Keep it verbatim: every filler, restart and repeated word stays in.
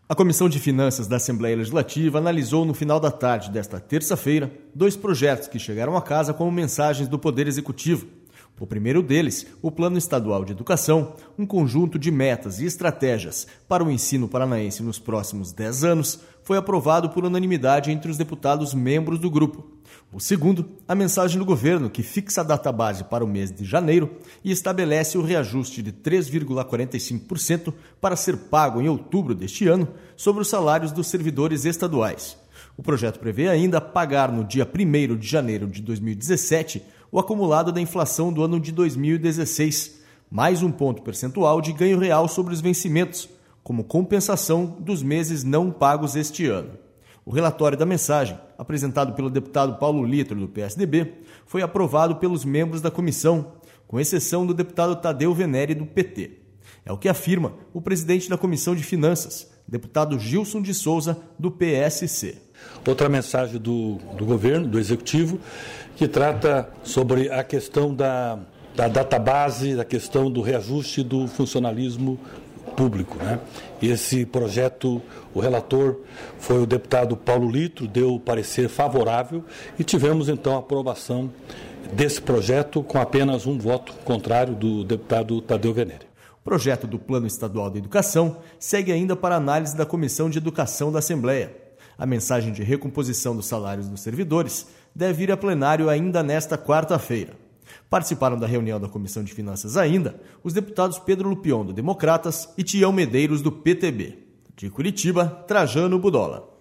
A Comissão de Finanças da Assembleia Legislativa analisou no final da tarde desta terça-feira dois projetos que chegaram à casa como mensagens do Poder Executivo. O primeiro deles, o Plano Estadual de Educação, um conjunto de metas e estratégias para o ensino paranaense nos próximos dez anos, foi aprovado por unanimidade entre os deputados membros do grupo. O segundo, a mensagem do governo, que fixa a database para o mês de janeiro e estabelece o reajuste de três vírgula quarenta e cinco por cento para ser pago em outubro deste ano sobre os salários dos servidores estaduais. O projeto prevê ainda pagar no dia primeiro de janeiro de dois mil e dezessete o acumulado da inflação do ano de dois mil e dezesseis, mais um ponto percentual de ganho real sobre os vencimentos, como compensação dos meses não pagos este ano. O relatório da mensagem, apresentado pelo deputado Paulo Litro, do P S D B, foi aprovado pelos membros da comissão, com exceção do deputado Tadeu Venere, do P T. É o que afirma o presidente da Comissão de Finanças, deputado Gilson de Souza, do P S C. Outra mensagem do, do governo, do executivo, que trata sobre a questão da, da database, da questão do reajuste do funcionalismo público, né? Esse projeto, o relator foi o deputado Paulo Litro, deu parecer favorável e tivemos então a aprovação desse projeto com apenas um voto contrário do deputado Tadeu Venere. O projeto do Plano Estadual de Educação segue ainda para análise da Comissão de Educação da Assembleia. A mensagem de recomposição dos salários dos servidores deve ir a plenário ainda nesta quarta-feira. Participaram da reunião da Comissão de Finanças ainda os deputados Pedro Lupion, do Democratas, e Tião Medeiros, do P T B. De Curitiba, Trajano Budola.